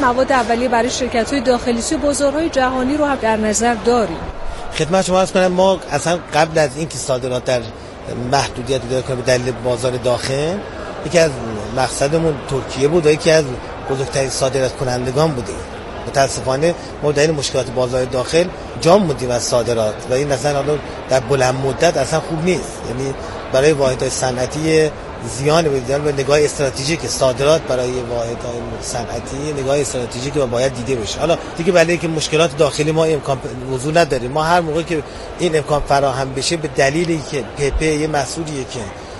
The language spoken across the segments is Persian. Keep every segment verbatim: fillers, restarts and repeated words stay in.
مواد اولیه برای شرکت‌های داخلی و بازارهای جهانی رو هم در نظر داریم. خدمت شما عرض کنم ما اصلا قبل از اینکه صادرات در محدودیت داره کنه به دلیل بازار داخل، یکی از مقصدمون ترکیه بود و یکی از بزرگترین صادرات کنندگان بودیم. متاسفانه ما در این مشکلات بازار داخل جام موندیم از صادرات و این اصلا در بلند مدت اصلا خوب نیست. یعنی برای واحدهای صنعتی زیان بدیدن به نگاه استراتژیک صادرات برای واحدهای صنعتی نگاه استراتژیک و باید دیده بشه. حالا دیگه برای که مشکلات داخلی ما امکان وضوح نداریم، ما هر موقع که این امکان فراهم بشه به دلیلی که پی یه مسئولیه که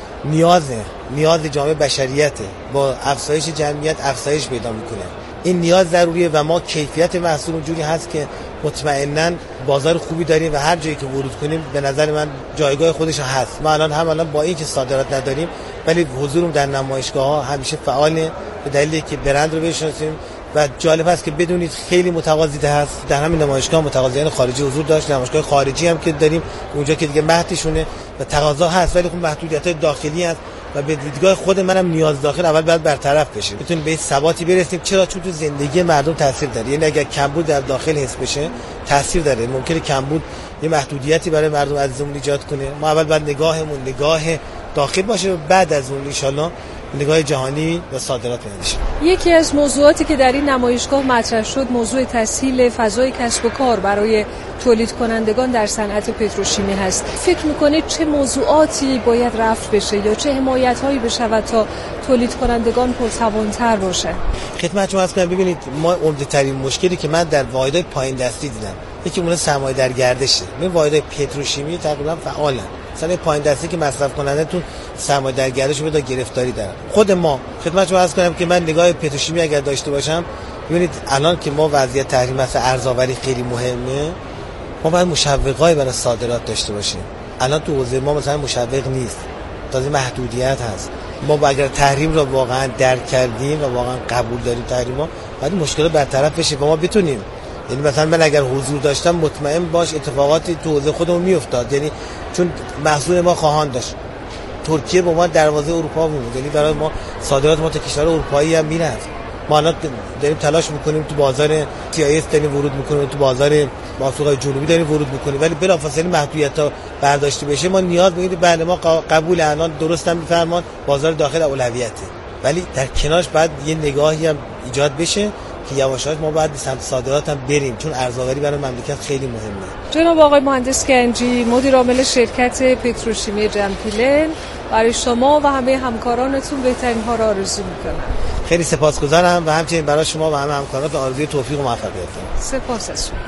نیازه نیاز جامعه بشریته با افزایش جمعیت افزایش پیدا میکنه، این نیاز ضروریه و ما کیفیت محصول اونجوری هست که مطمئناً بازار خوبی داریم و هر جایی که ورود کنیم به نظر من جایگاه خودش هست. ما الان هم الان با این که صادرات نداریم ولی حضورم در نمایشگاه‌ها همیشه فعاله به دلیلی که برند رو بشناسیم و جالب است که بدونید خیلی متقاضی هست. در همین نمایشگاه متقاضیان خارجی حضور داشت، نمایشگاه خارجی هم که داریم اونجا که دیگه مهدشونه و تقاضا هست ولی خب محدودیت‌های داخلی هست و به دیدگاه خود منم نیاز داخل اول باید برطرف بشه بتونیم به ثباتی برسیم. چرا؟ چون تو زندگی مردم تاثیر داره. یعنی اگر کمبود در داخل حس بشه تاثیر داره. ممکنه کمبود یه محدودیتی برای مردم عزیزمون ایجاد کنه. ما اول باید نگاهمون نگاه داخل باشه و بعد از اون ان شاءالله نگاه جهانی و صادرات بشه. یکی از موضوعاتی که در این نمایشگاه مطرح شد موضوع تسهیل فضای کسب و کار برای تولید کنندگان در صنعت پتروشیمی هست. فکر میکنید چه موضوعاتی باید رفع بشه یا چه حمایت‌هایی بشود تا تولید کنندگان پرتوان‌تر باشن؟ خدمت شما عرض کنم ببینید ما عمده‌ترین مشکلی که من در واحدهای پایین دستی دیدم یکی اون سرمایه در گردشه. این واحدهای پتروشیمی تقریبا فعالن. مثلا پایین دستی که مصرف کننده تو سرمایه در گردش رو گرفتاری دارن. خود ما خدمت شما عرض کنم که من نگاه پتروشیمی اگر داشته باشم ببینید الان که ما وضعیت تحریم مثلا ارزآوری خیلی مهمه، ما باید مشوقای برای صادرات داشته باشیم. الان تو حوزه ما مثلا مشوق نیست، تازه محدودیت هست. ما اگر تحریم رو واقعا درک کردیم و واقعا قبول داریم تحریم‌ها، بعد مشکل برطرف بشه و ما بتونیم، یعنی مثلا من اگر حضور داشتم مطمئن باش اتفاقاتی تو حوزه خودمون میافتاد. یعنی چون محصول ما خواهان داشت ترکیه با ما دروازه اروپا بود، یعنی برای ما صادرات ما تا کشور اروپایی هم میرفت. ما الان داریم تلاش میکنیم تو بازار تی آی اس داریم ورود میکنیم، تو بازار آفریقای جنوبی داریم ورود میکنیم، ولی بلافاصله محدودیت‌ها برداشته بشه. ما نیاز به این بله ما قبول الان درست هم میفرمان بازار داخل اولویته، ولی در کنارش بعد یه نگاهی هم ایجاد بشه که یواش یواش ما باید به سمت صادرات هم بریم چون ارزآوری برای مملکت خیلی مهمه. جناب آقای مهندس گنجی، مدیر عامل شرکت پتروشیمی جمپیلن، برای شما و همه همکارانتون بهترین ها را آرزو میکنم. خیلی سپاسگزارم و همچنین برای شما و همه همکاران آرزوی توفیق و موفقیت دارم. سپاس از شما.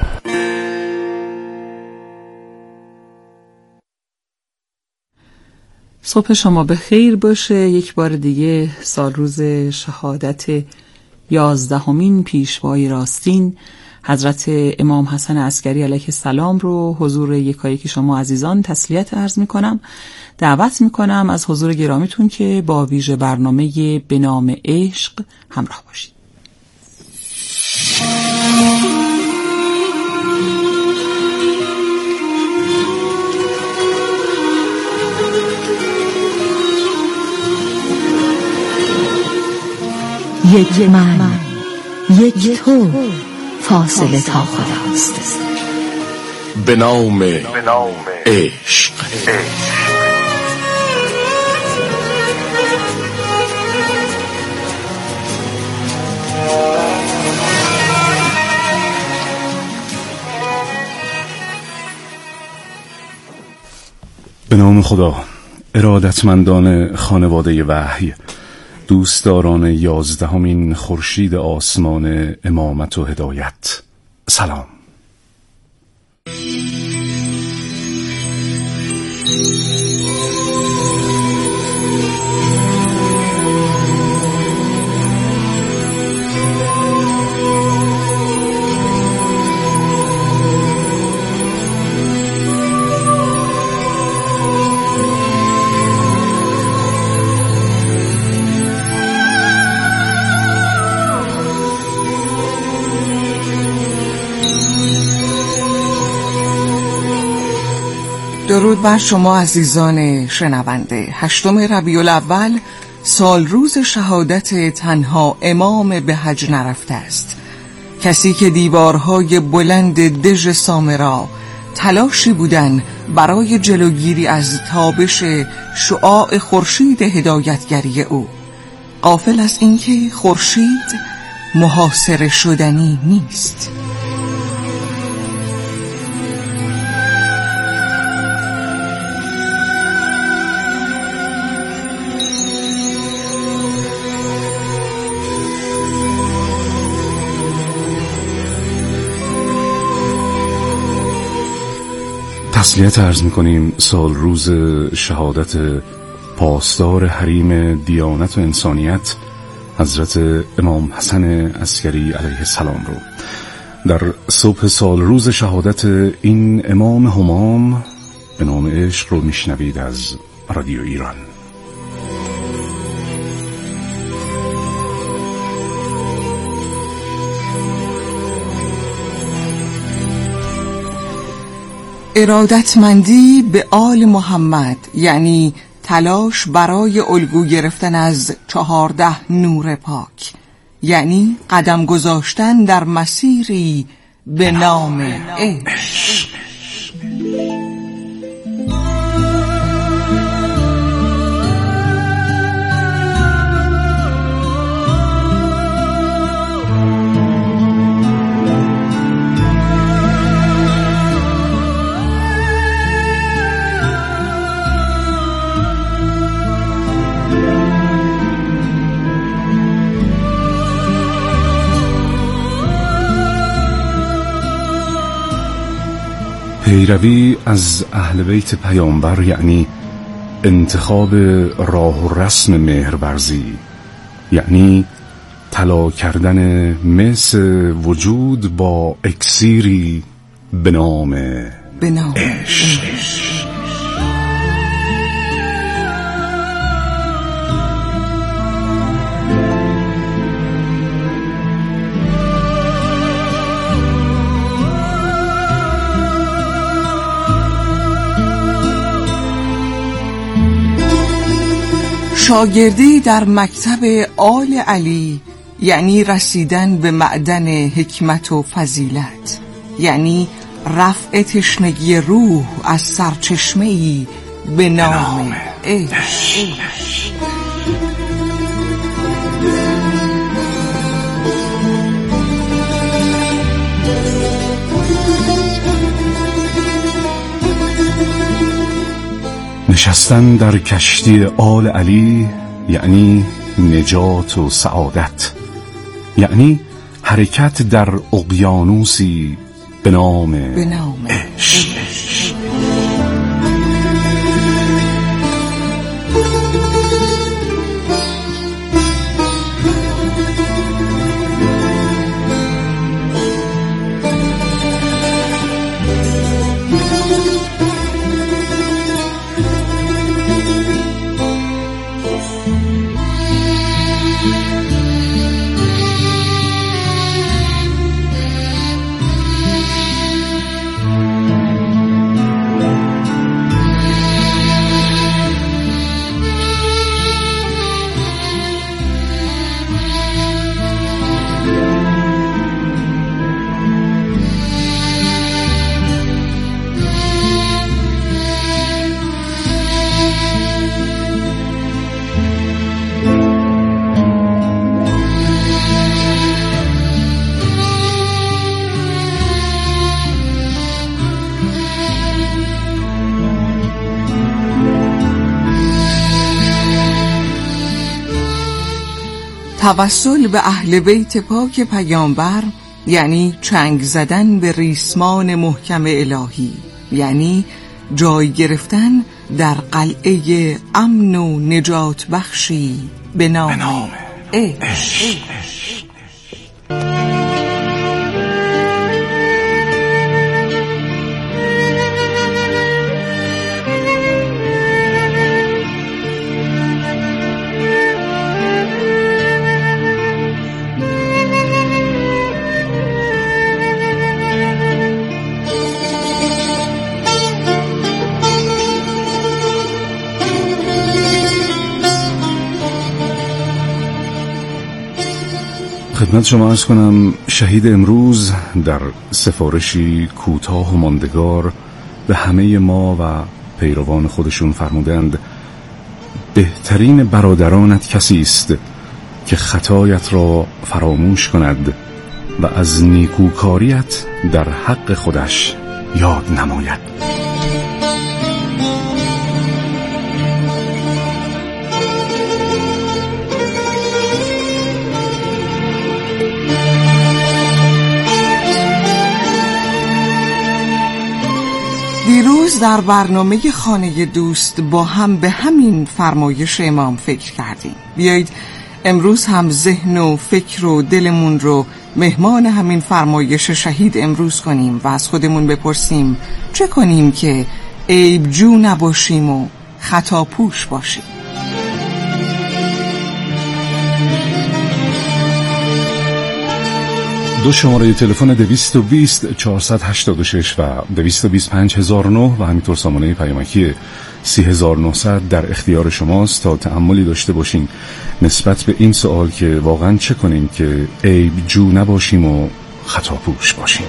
صبح شما به خیر باشه. یک بار دیگه سال روز شهادت یازدهمین پیشوای راستین حضرت امام حسن عسکری علیه السلام رو حضور یکایک شما عزیزان تسلیت عرض می کنم. دعوت می کنم از حضور گرامیتون که با ویژه برنامه به نام عشق همراه باشید. یک من یک تو فاصله تا خداست. به نام عشق. به نام خدا. ارادتمندان خانواده وحی، دوستداران یازدهمین خورشید آسمان امامت و هدایت، سلام. درود بر شما عزیزان شنونده. هشتم ربیع الاول سال روز شهادت تنها امام به حج نرفته است کسی که دیوارهای بلند دژ سامرا تلاشی بودن برای جلوگیری از تابش شعاع خورشید هدایتگری او، غافل از اینکه خورشید محاصره شدنی نیست. تسلیت عرض می‌کنیم سال روز شهادت پاسدار حریم دیانت و انسانیت حضرت امام حسن عسکری علیه السلام رو. در صبح سال روز شهادت این امام همام به نام عشق رو میشنوید از رادیو ایران. ارادتمندی به آل محمد یعنی تلاش برای الگو گرفتن از چهارده نور پاک، یعنی قدم گذاشتن در مسیری به نام عشق. پیروی از اهل بیت پیامبر یعنی انتخاب راه و رسم مهرورزی، یعنی طلا کردن مس وجود با اکسیری به نام به نام عشق. شاگردی در مکتب آل علی یعنی رسیدن به معدن حکمت و فضیلت، یعنی رفع تشنگی روح از سرچشمه‌ای به نام عشق. نشستن در کشتی آل علی یعنی نجات و سعادت، یعنی حرکت در اقیانوسی به نام به نام عشق. توسل به اهل بیت پاک پیامبر یعنی چنگ زدن به ریسمان محکم الهی، یعنی جای گرفتن در قلعه امن و نجات بخشی به نام عشق. خدمت شما عرض کنم شهید امروز در سفارشی کوتاه و ماندگار به همه ما و پیروان خودشون فرمودند بهترین برادرانت کسی است که خطایت را فراموش کند و از نیکوکاریت در حق خودش یاد نماید. دیروز در برنامه خانه دوست با هم به همین فرمایش امام فکر کردیم. بیایید امروز هم ذهن و فکر و دلمون رو مهمان همین فرمایش شهید امروز کنیم و از خودمون بپرسیم چه کنیم که عیب جو نباشیم و خطا پوش باشیم. دو شماره تلفن دویست و بیست چهارصد و هشتاد و شش و دویست و بیست پنج هزار و نه و همینطور سامانه پیامکی سی هزار و نهصد در اختیار شماست تا تأملی داشته باشین نسبت به این سوال که واقعا چه کنیم که عیب جو نباشیم و خطا پوش باشیم.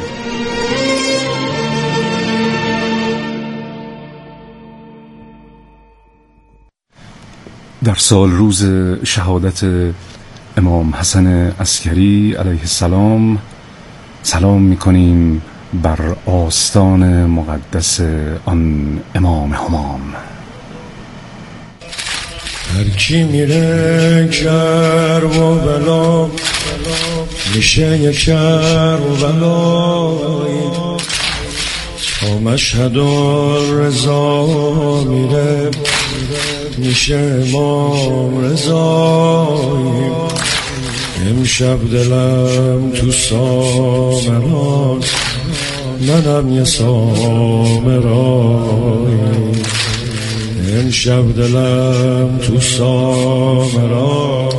در سال روز شهادت امام حسن عسکری علیه السلام سلام می‌کنیم بر آستان مقدس آن امام همام. هر کی میره کربلا میشه یک کربلایی، تا مشهد رضا میره میشه امام رضایی. امشب دلم تو سامران، منم یه سامرایی. امشب دلم تو سامران،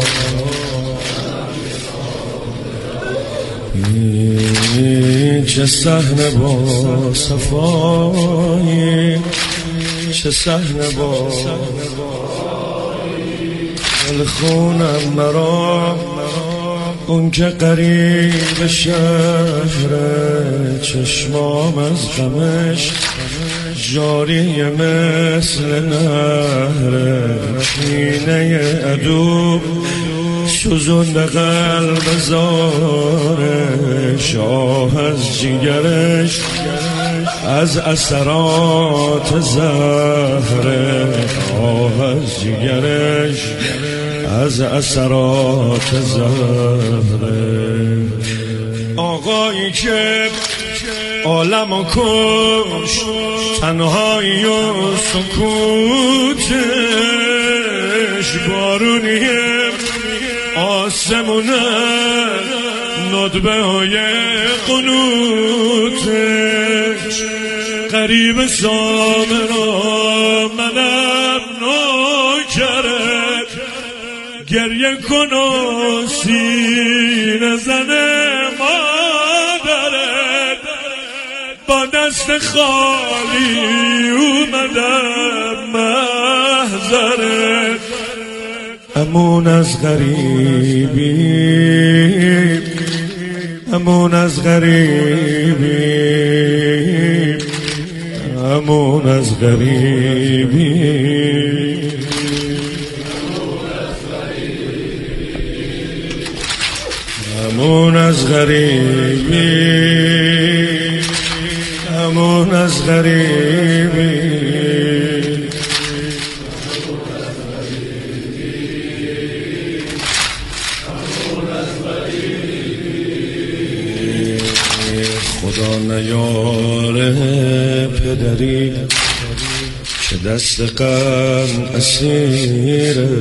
چه صحنه با صفایی، چه صحنه با دل خونم مرا، اون که قریب شهره، چشمام از غمش جاری مثل نهره. کینه عدو سوزونده قلب زاره، شاه از جیگرش از اثرات زهره، آه از جیگرش از اثرات زهره. آقایی که عالم و کش، تنهایی و سکوتش، بارونیه آسمونه ندبه های قنوتش. قریب سامرا منم نوکرت، گریه کن و سینه زنه مادرت. با دست خالی اومدم محضرت. امون از غریبی، امون از غریبی، امون از غریبی. امون از غریبی، امون از غریبی. خدا نیاره پدری که دست غم اسیره،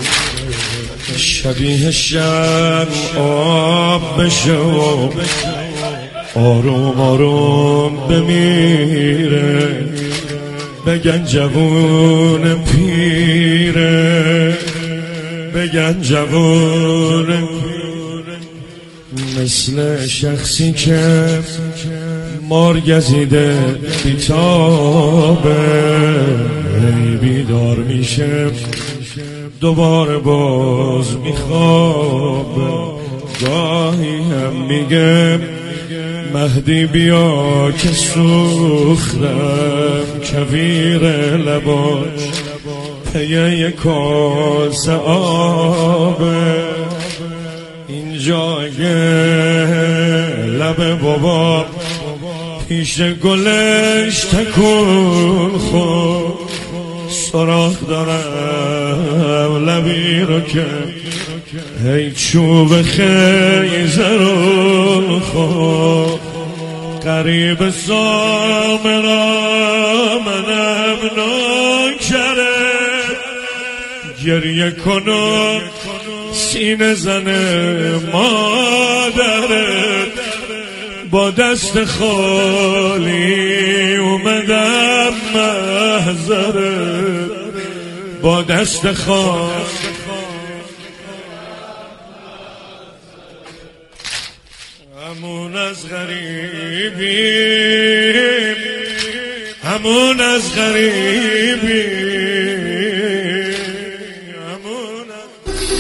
شبیه شب آب بشه و آروم آروم بمیره. بگن جوون پیره، بگن جوون مثل شخصی که مار گزیده بیتابه. بیدار میشه دوباره باز میخوابه. گاهی هم میگه مهدی بیا که سوختم کویر لباش پیه کاس آبه این جای لب بابا پیش گلش تکون خود سراخ دارم لبی رو که هی چوب خیزه رو خود قریب سامرا منم ناکره گریه کنم سینه زنه مادرت با دست خالی اومدم محضرت با دست خالی همون از غریبیم همون از غریبیم همون از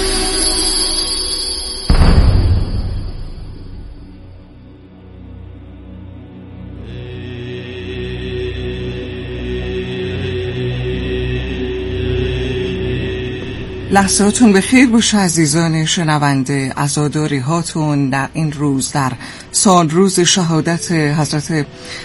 لحظاتون به خیر باشه عزیزان شنونده. عزاداری هاتون در این روز، در سال روز شهادت حضرت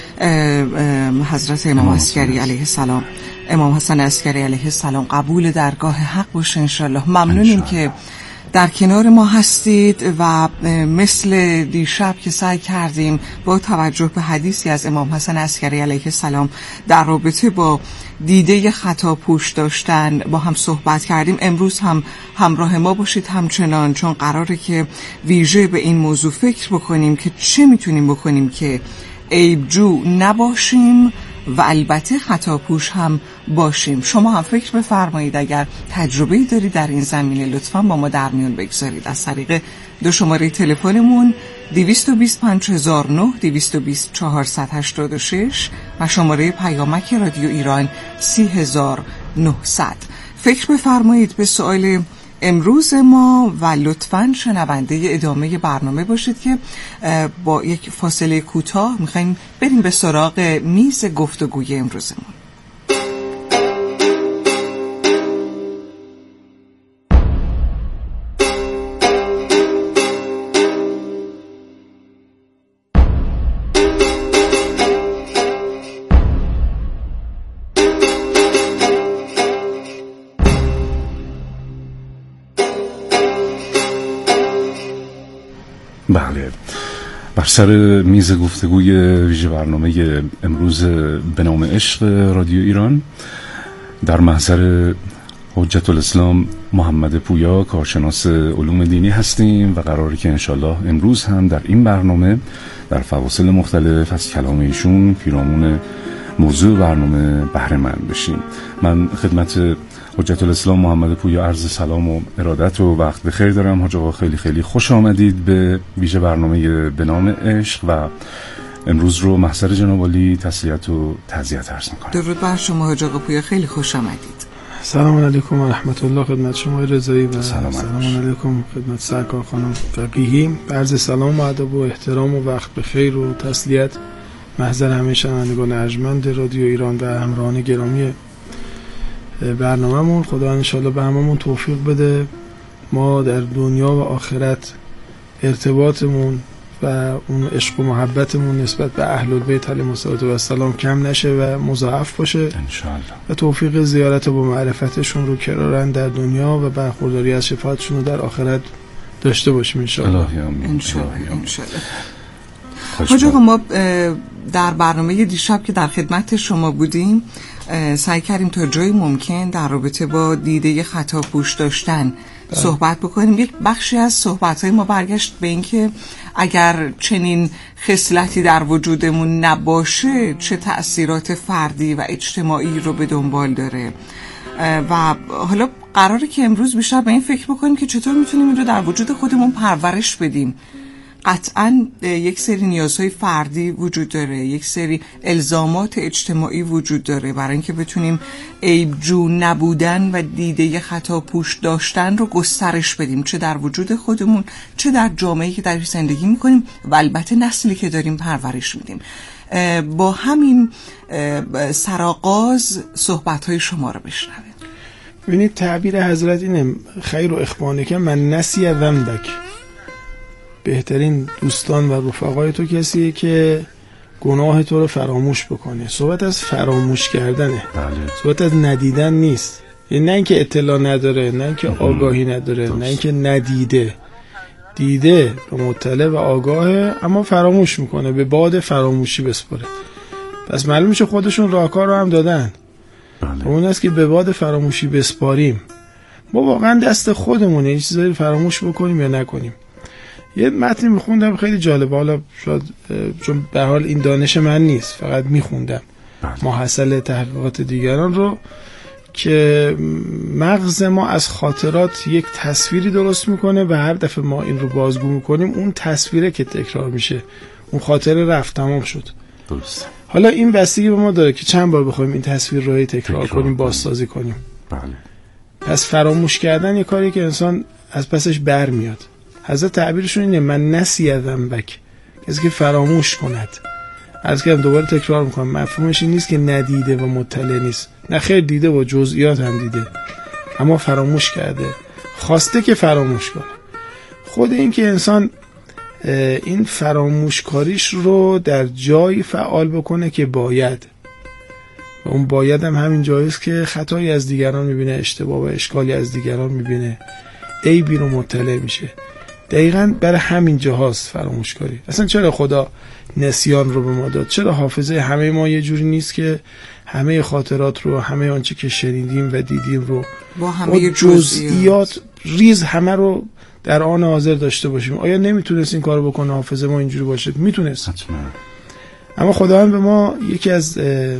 حضرت امام عسکری علیه السلام، امام حسن عسکری علیه السلام، قبول درگاه حق باشه انشالله. ممنونیم که در کنار ما هستید و مثل دیشب که سعی کردیم با توجه به حدیثی از امام حسن عسکری علیه السلام در رابطه با دیده خطا پوش داشتن با هم صحبت کردیم، امروز هم همراه ما باشید همچنان، چون قراره که ویژه به این موضوع فکر بکنیم که چه میتونیم بکنیم که عیبجو نباشیم و البته خطا پوش هم باشیم. شما هم فکر بفرمایید اگر تجربه‌ای دارید در این زمینه لطفاً با ما در میون بگذارید از طریق دو شماره تلفنمون دویست و بیست پنج هزار و نه، دویست و بیست چهارصد و هشتاد و شش و شماره پیامک رادیو ایران سی هزار و نهصد. فکر بفرمایید به سوال امروز ما و لطفاً شنونده ادامه برنامه باشید که با یک فاصله کوتاه میخوایم بریم به سراغ میز گفتگوی امروزمون. بله، بر سر میز گفتگوی ویژه برنامه امروز به نام عشق رادیو ایران در محضر حجت الاسلام محمد پویا، کارشناس علوم دینی هستیم و قراره که انشالله امروز هم در این برنامه در فواصل مختلف از کلام ایشون پیرامون موضوع برنامه بهره مند بشیم. من خدمت حجت الاسلام محمد پویا عرض سلام و ارادت و وقت بخیر دارم. حاج آقا خیلی خیلی خوش آمدید به ویژه برنامه به نام عشق و امروز رو محضر جناب عالی تسلیت و تعزیت عرض می‌کنم. درود بر شما حاج آقا پویا، خیلی خوش آمدید. سلام علیکم و رحمت الله خدمت شما رضایی و سلام, سلام علیکم خدمت سرکار خانم فقیهی. عرض سلام و ادب و احترام و وقت بخیر و تسلیت محضر همه شنوندگان ارجمند رادیو ایران و همراهان گرامی برنامه‌مون. خدا انشالله به هممون توفیق بده ما در دنیا و آخرت ارتباطمون و اون عشق و محبتمون نسبت به اهل البیت علیهم السلام کم نشه و مضاعف باشه انشالله و توفیق زیارت با معرفتشون رو کرارن در دنیا و برخورداری از شفاعتشون رو در آخرت داشته باشیم انشالله. الهی آمین. انشالله انشالله. حاج آقا ما در برنامه دیشب که در خدمت شما بودیم سعی کردیم تا جای ممکن در رابطه با دیده خطا پوش داشتن صحبت بکنیم. یک بخشی از صحبت‌های ما برگشت به این که اگر چنین خصلتی در وجودمون نباشه چه تأثیرات فردی و اجتماعی رو به دنبال داره و حالا قراره که امروز بیشتر به این فکر بکنیم که چطور میتونیم این رو در وجود خودمون پرورش بدیم قطعاً یک سری نیازهای فردی وجود داره، یک سری الزامات اجتماعی وجود داره برای اینکه بتونیم عیب‌جو نبودن و دیده خطا پوش داشتن رو گسترش بدیم، چه در وجود خودمون چه در جامعه‌ای که درش زندگی میکنیم و البته نسلی که داریم پرورش میدیم. با همین سرآغاز صحبت‌های شما رو بشنویم. ببینید تعبیر حضرت اینه: خیر و اخوانک من نسی ذنبک. بهترین دوستان و رفقای تو کسیه که گناه تو رو فراموش بکنه. صحبت از فراموش کردنه، صحبت از ندیدن نیست. یعنی نه اینکه اطلاع نداره، نه اینکه آگاهی نداره، نه اینکه ندیده، دیده و مطلع و آگاهه اما فراموش میکنه، به باد فراموشی بسپره. پس معلوم میشه خودشون راهکار رو هم دادن. بله. اون است که به باد فراموشی بسپاریم. ما واقعا دست خودمونه این چیزایی رو فراموش بکنیم یا نکنیم. یه متنی میخوندم خیلی جالبه، حالا شاید چون به حال این دانش من نیست، فقط میخوندم محصل تحقیقات دیگران رو، که مغز ما از خاطرات یک تصویری درست میکنه و هر دفعه ما این رو بازگو میکنیم اون تصویره که تکرار میشه، اون خاطره رفت، تمام شد. درست. حالا این بستگی به ما داره که چند بار بخوایم این تصویر رو تکرار, تکرار کنیم، بازسازی کنیم. بله. پس فراموش کردن یه کاری که انسان از پسش بر میاد. حضرت تعبیرشون اینه: من نسی ذنبک، کسی که فراموش کند. از که دوباره تکرار میکنم، مفهومش این نیست که ندیده و مطلع نیست، نه خیر، دیده و جزئیات هم دیده اما فراموش کرده، خواسته که فراموش کنه. خود این که انسان این فراموشکاریش رو در جایی فعال بکنه که باید، و اون باید هم همین جاییست که خطایی از دیگران میبینه، اشتباه و اشکالی از دیگران میبینه، عیبی رو مطلع میشه. دقیقاً برای همین جاهاست فراموشکاری. اصلا چرا خدا نسیان رو به ما داد؟ چرا حافظه همه ما یه جوری نیست که همه خاطرات رو، همه آنچه که شنیدیم و دیدیم رو با همه جزئیات ریز همه رو در آن حاضر داشته باشیم؟ آیا نمیتونست این کارو بکنه حافظه ما اینجوری باشه؟ میتونست. اما خداوند به ما یکی از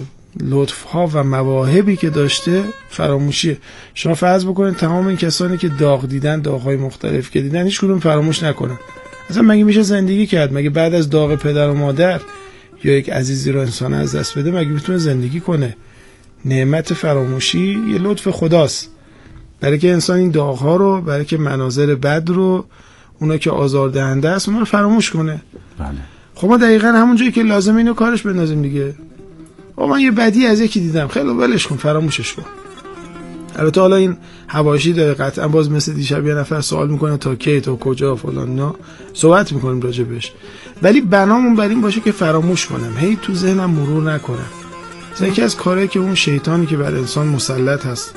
لطف‌ها و مواهبی که داشته فراموشیه. شما فرض بکنید تمام این کسانی که داغ دیدن، داغ‌های مختلف که دیدن، هیچ کدوم فراموش نکنن. اصلا مگه میشه زندگی کرد؟ مگه بعد از داغ پدر و مادر یا یک عزیزی رو انسان از دست بده مگه میتونه زندگی کنه؟ نعمت فراموشی یه لطف خداست برای که انسان این داغ‌ها رو، برای که مناظر بد رو، اونا که آزاردهنده است، اونا رو فراموش کنه. بله. خب ما دقیقاً همون جایی که لازمه اینو کارش بندازیم دیگه. او من یه بدی از یکی دیدم، خیلی ولش کن، فراموشش کن. البته حالا این حواشی داره، قطعا باز مثل دیشب یه نفر سوال میکنه تا کی، تا کجا، فلان، نه صحبت میکنیم راجبش، ولی بنامون بر این باشه که فراموش کنم، هی تو ذهنم مرور نکنم. مثلا یکی از کارهایی که اون شیطانی که بر انسان مسلط هست،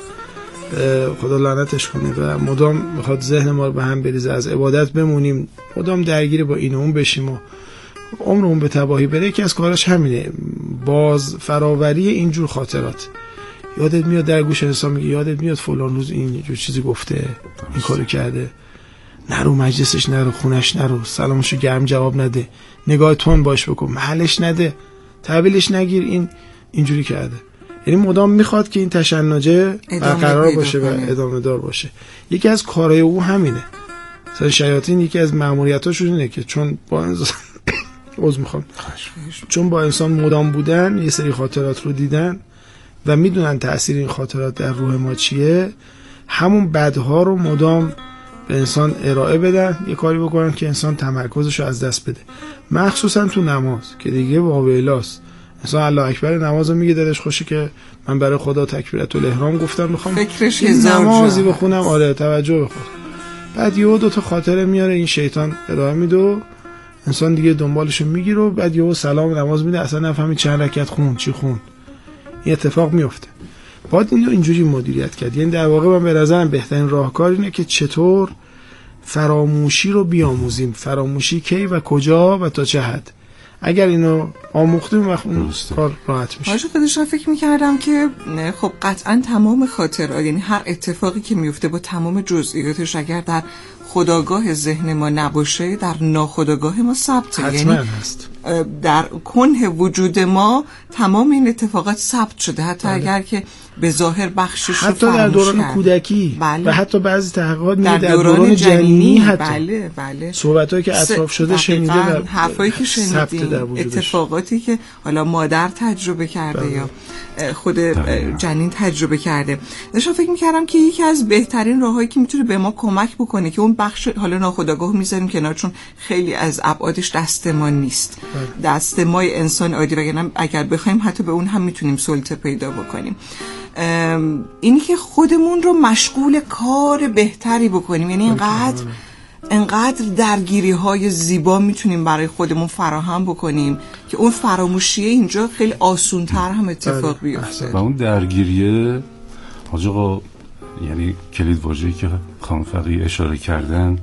خدا لعنتش کنه، و مدام میخواد ذهن ما رو به هم بریزه، از عبادت بمونیم مدام درگیر با این و اون بشیم و عمرمون به تباهی بره، یکی از کاراش همینه، باز فراوری اینجور خاطرات. یادت میاد در گوش انسان میگه یادت میاد فلان روز این جور چیزی گفته، این کارو کرده، نرو مجلسش، نرو خونش، نرو سلامشو گرم جواب نده، نگاه تون باش بکن، محلش نده، تحویلش نگیر، این اینجوری کرده. یعنی مدام میخواد که این تشنجه برقرار باشه و ادامه دار باشه. یکی از کارهای او همینه. مثلا شیاطین یکی از مأموریتاشون اینه که چون با انسان عذر میخوام چون با انسان مدام بودن، یه سری خاطرات رو دیدن و میدونن تأثیر این خاطرات در روح ما چیه، همون بدها رو مدام به انسان ارائه بدن، یه کاری بکنن که انسان تمرکزش رو از دست بده، مخصوصا تو نماز که دیگه واویلاست. انسان الله اکبر نماز رو میگه دلش خوشه که من برای خدا تکبیرت الاحرام گفتم، میخوام فکرش نمازی بخونم، آره توجه بخون. بعد یهو دو تا خاطره میاره این شیطان ارائه میده و انسان دیگه دنبالشو میگیره و بعد یهو سلام نماز میده، اصلا نفهمی چند رکعت خون، چی خون. این اتفاق میفته. باید اینو اینجوری مدیریت کرد. یعنی در واقع من به نظرم بهترین راهکار اینه که چطور فراموشی رو بیاموزیم، فراموشی کی و کجا و تا چه حد. اگر اینو آموختیم وقت اون کار راحت میشه. حاجی خودش فکر میکردم که خب قطعا تمام خاطرات، یعنی هر اتفاقی که میفته با تمام جزئیاتش اگر در خودآگاه ذهن ما نباشه، در ناخودآگاه ما ثبته. حتما یعنی هست. در کنه وجود ما تمام این اتفاقات ثبت شده، حتی بله. اگر که به ظاهر بخشش حتی در دوران کرد. کودکی بله. و حتی بعضی تحقیقات در, در دوران, دوران جنینی حتی بله بله صحبتایی که اطراف شده شنیده و حرفایی که شنیدیم، اتفاقاتی که حالا مادر تجربه کرده بله. یا خود جنین تجربه کرده. داشتم فکر می‌کردم که یکی از بهترین راهایی که میتونه به ما کمک بکنه که اون بخش حالا ناخودآگاه میذاریم کنار، چون خیلی از ابعادش دست ما نیست، بله. دست ما انسان عادی، وگرنه اگر بخوایم حتی به اون هم میتونیم سلطه پیدا بکنیم. اینی که خودمون رو مشغول کار بهتری بکنیم، یعنی اینقدر انقدر درگیری های زیبا میتونیم برای خودمون فراهم بکنیم که اون فراموشیه اینجا خیلی آسونتر هم اتفاق بیفته. و اون درگیریه حاج آقا، یعنی کلید واژه‌ای که خانم فقیه اشاره کردن،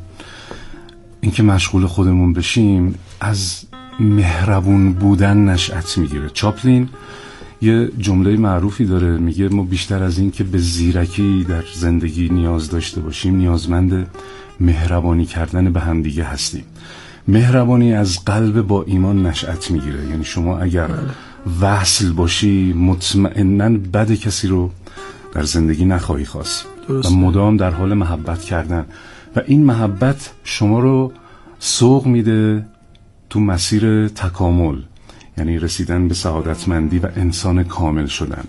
این که مشغول خودمون بشیم از مهربون بودن نشأت میگیره. چاپلین یه جمله معروفی داره، میگه ما بیشتر از این که به زیرکی در زندگی نیاز داشته باشیم، نیازمند مهربانی کردن به هم دیگه هستیم. مهربانی از قلب با ایمان نشأت میگیره، یعنی شما اگر وصل باشی مطمئناً بد کسی رو در زندگی نخواهی خواست و مدام در حال محبت کردن و این محبت شما رو سوق میده تو مسیر تکامل، یعنی رسیدن به سعادتمندی و انسان کامل شدن.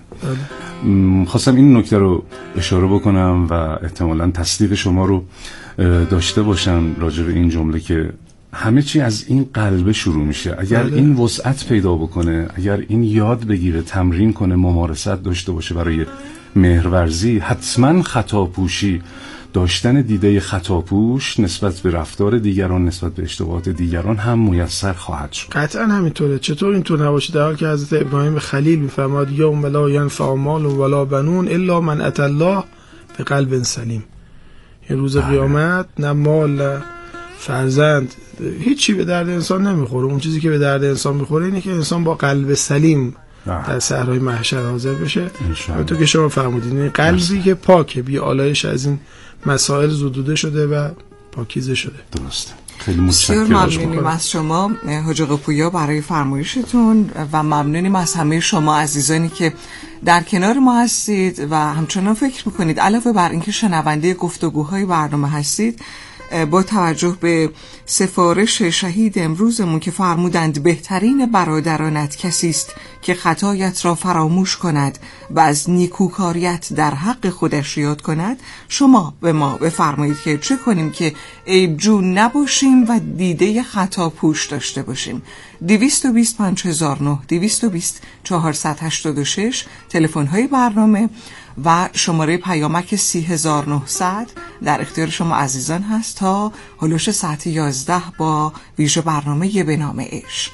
خواستم این نکته رو اشاره بکنم و احتمالاً تصدیق شما رو داشته باشم راجع به این جمله که همه چی از این قلبه شروع میشه. اگر بله. این وسعت پیدا بکنه، اگر این یاد بگیره، تمرین کنه، ممارست داشته باشه برای مهرورزی، حتما خطاپوشی داشتن دیده خطاپوش نسبت به رفتار دیگران، نسبت به اشتباهات دیگران هم میسر خواهد شد. قطعا همینطوره. چطور اینطور نباشه در حالی که حضرت ابراهیم خلیل میفرماد یوم لا ینفع مال ولا بنون الا من اتى الله بقلب سلیم. این روز قیامت نه مال نه فرزند هیچی به درد انسان نمیخوره. اون چیزی که به درد انسان میخوره اینه که انسان با قلب سلیم در صحرای محشر حاضر بشه. همونطور که شما فرمودید، این قلبی که پاکه، بی آلایش از این مسائل زدوده شده و پاکیزه شده. درسته. خیلی متشکرم. ممنونیم از شما حاج آقا پویا برای فرمایشتون و ممنونیم از همه شما عزیزانی که در کنار ما هستید و همچنان فکر میکنید علاوه بر اینکه شنونده گفتگوهای برنامه هستید، با توجه به سفارش شهید امروزمون که فرمودند بهترین برادرانت کسی است که خطایت را فراموش کند و از نیکوکاریت در حق خودش یاد کند، شما به ما بفرمایید که چه کنیم که عیبجو نباشیم و دیده خطا پوش داشته باشیم. دویست و بیست پنج هزار و نه، دویست و بیست چهارصد و هشتاد و شش تلفن های برنامه و شماره پیامک سی هزار و نهصد در اختیار شما عزیزان هست تا هلوش ساعت یازده با ویژه برنامه به نام عشق.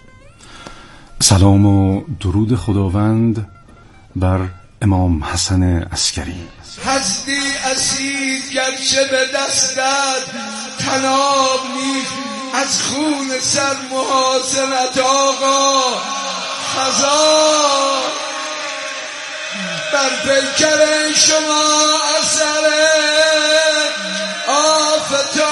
سلام و درود خداوند بر امام حسن عسکری. هستی اسیر گرچه به دستت تناب نیست، از خون سر محاصرت آقا خزان بر پیکر شما اثر آفتاب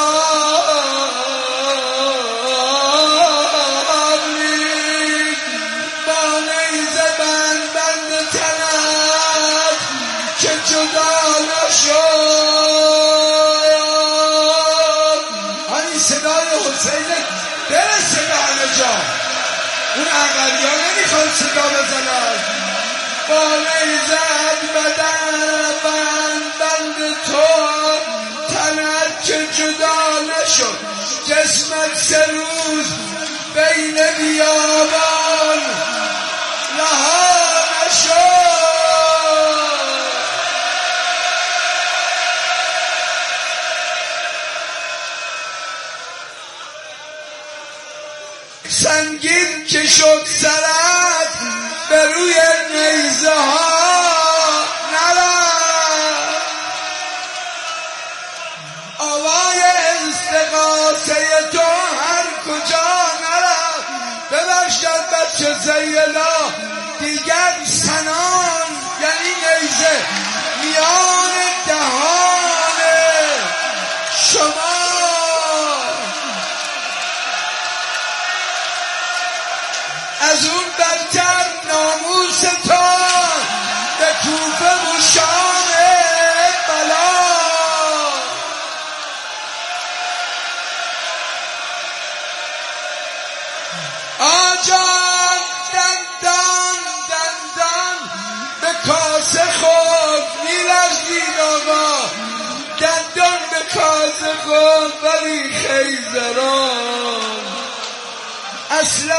نیست، با نیزه بند بند تنت که جدا نشد. آنی صدای حسین برسه به همه جا، اون اقلیا نمیخوان صدا بزنن. با نیزد بدن بند بند تو تنت که جدا نشد، جسمت سه روز بین بیابان رها نشد. سنگین که شد سرت به روی نیزه ها نرفت، آوای استغاثه تو هر کجا نرفت. ببخشد بچه زیلا دیگر سنان یعنی نیزه میان دهان شما. از اون بدتر ناموس تو به کوفه و شام بلا. آجان دندان دندان به کاسه خود میلرزید آقا، دندان به کاسه خود ولی خیزران اصلا